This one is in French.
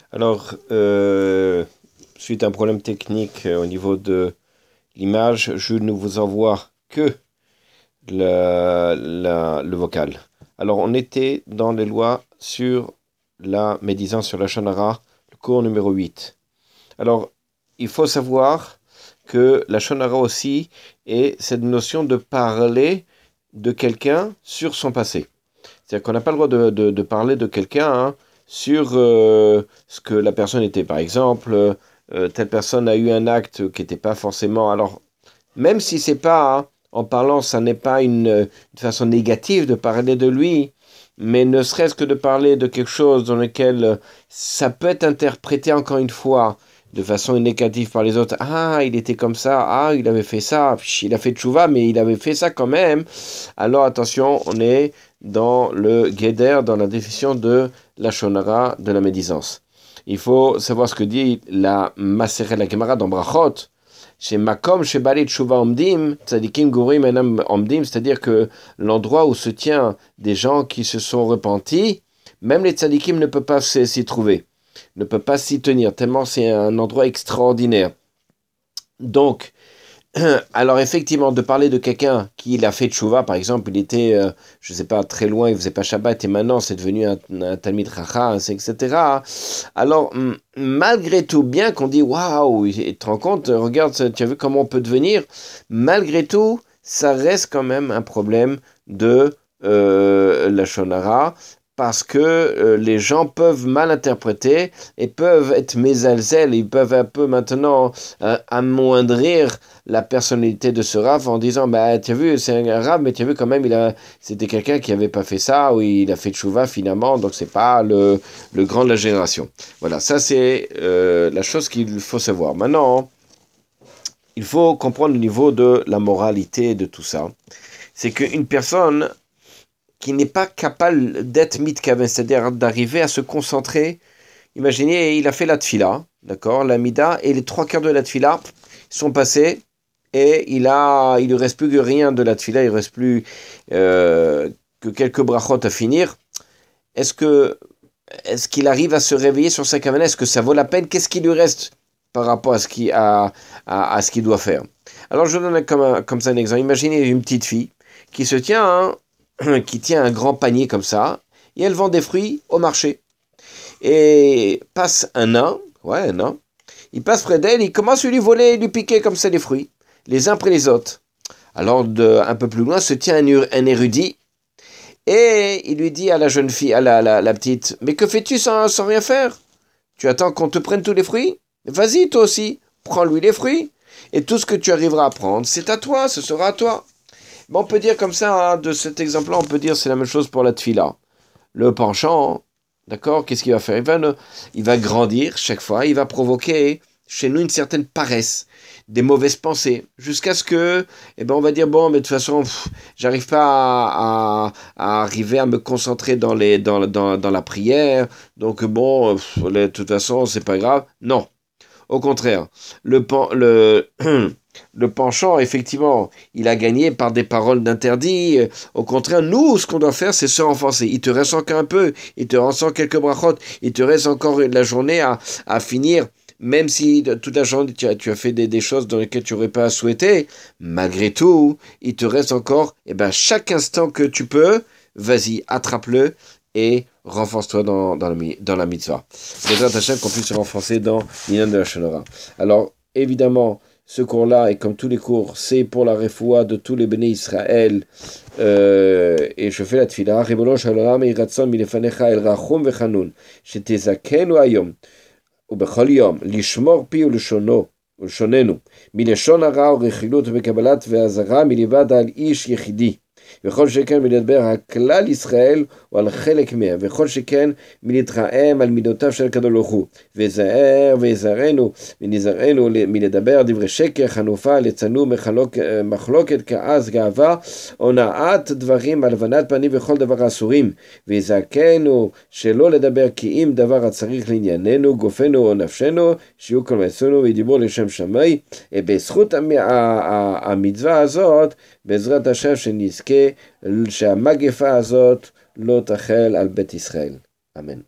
Alors, suite à un problème technique au niveau de l'image, je ne vous envoie que le vocal. Alors, on était dans les lois sur la médisance sur la shonara, le cours numéro 8. Alors, il faut savoir que la shonara aussi est cette notion de parler de quelqu'un sur son passé. C'est-à-dire qu'on n'a pas le droit de parler de quelqu'un sur ce que la personne était. Par exemple, telle personne a eu un acte qui n'était pas forcément... Alors, même si c'est pas, en parlant, ça n'est pas une façon négative de parler de lui, mais ne serait-ce que de parler de quelque chose dans lequel ça peut être interprété encore une fois de façon négative par les autres. Ah, il était comme ça, ah, il avait fait ça, il a fait tchouva, mais il avait fait ça quand même. Alors attention, on est dans le guéder, dans la définition de la shonara, de la médisance. Il faut savoir ce que dit la Maseret la Gemara dans Brachot, chez Makom, chez Balei Tchouva Omdim, Tzadikim Gurim Enam Omdim, c'est-à-dire que l'endroit où se tient des gens qui se sont repentis, même les tzadikim ne peuvent pas s'y trouver, ne peuvent pas s'y tenir, tellement c'est un endroit extraordinaire. Donc, alors effectivement, de parler de quelqu'un qui a fait tchouva, par exemple, il était, je ne sais pas, très loin, il faisait pas Shabbat, et maintenant c'est devenu un Talmid Chacham, etc. Alors, malgré tout, bien qu'on dit, waouh, tu te rends compte, regarde, tu as vu comment on peut devenir, malgré tout, ça reste quand même un problème de la shonara, parce que les gens peuvent mal interpréter et peuvent être mésalzel, ils peuvent un peu maintenant amoindrir la personnalité de ce Rav en disant bah tu as vu c'est un Rav mais tu as vu quand même c'était quelqu'un qui avait pas fait ça ou il a fait tchouva finalement, donc c'est pas le grand de la génération. Voilà, ça c'est la chose qu'il faut savoir. Maintenant, il faut comprendre le niveau de la moralité de tout ça. C'est qu'une personne qui n'est pas capable d'être mitkaven, c'est-à-dire d'arriver à se concentrer. Imaginez, il a fait la tfila, d'accord, la mida, et les 3/4 de la tfila sont passés, et il lui reste plus que rien de la tfila, il reste plus que quelques brachot à finir. Est-ce qu'il arrive à se réveiller sur sa kavana? Est-ce que ça vaut la peine? Qu'est-ce qui lui reste par rapport à ce qu'il doit faire? Alors je donne comme ça un exemple. Imaginez une petite fille qui se tient qui tient un grand panier comme ça, et elle vend des fruits au marché. Et passe un nain, il passe près d'elle, il commence à lui voler, lui piquer comme ça les fruits, les uns après les autres. Alors, un peu plus loin, se tient un érudit, et il lui dit à la jeune fille, à la petite, mais que fais-tu sans rien faire? Tu attends qu'on te prenne tous les fruits? Vas-y, toi aussi, prends-lui les fruits, et tout ce que tu arriveras à prendre, c'est à toi, ce sera à toi. Bon, on peut dire comme ça, de cet exemple-là, on peut dire c'est la même chose pour la tfila. Le penchant, d'accord, qu'est-ce qu'il va faire? Il va grandir chaque fois, il va provoquer chez nous une certaine paresse, des mauvaises pensées, jusqu'à ce que, on va dire, bon, mais de toute façon, j'arrive pas à arriver à me concentrer dans la prière, donc bon, de toute façon, c'est pas grave. Non. Au contraire, le penchant, effectivement, il a gagné par des paroles d'interdit. Au contraire, nous, ce qu'on doit faire, c'est se renforcer. Il te reste encore un peu, il te reste encore quelques brachot, il te reste encore la journée à finir. Même si toute la journée, tu as fait des choses dans lesquelles tu n'aurais pas souhaité, malgré tout, il te reste encore, chaque instant que tu peux, vas-y, attrape-le et renforce-toi dans la mitzvah. C'est Hachem qu'on puisse se renforcer dans l'inyan de la shonara. Alors, évidemment, ce cours-là, et comme tous les cours, c'est pour la refoua de tous les béné Israël. Et je fais la tfila. Ribono shel olam yeh ratzon milefanecha el rachum vechanun, shetezakenu hayom ubechol yom lishmor pi ולשוננו מלשון הרע ורכילות וקבלת והזרה מלבד על איש יחידי. וכל שכן מלדבר הכלל ישראל או על חלק מהם, וכל שכן מלהתרעם על מידותיו של הקדוש ברוך הוא, וזהרנו ונזהרנו מלדבר דברי שקר, חנופה, ליצנות, מחלוקת, כעס, גאווה, הונאת דברים, הלבנת פנים וכל דבר אסורים, וזעקנו שלא לדבר כי אם דבר הצריך לענייננו, גופנו או נפשנו, שיהיו כל מעשינו וידיברו לשם שמי. בזכות המצווה הזאת, בעזרת השם שנזכה שהמגפה הזאת לא תחל על בית ישראל. אמן.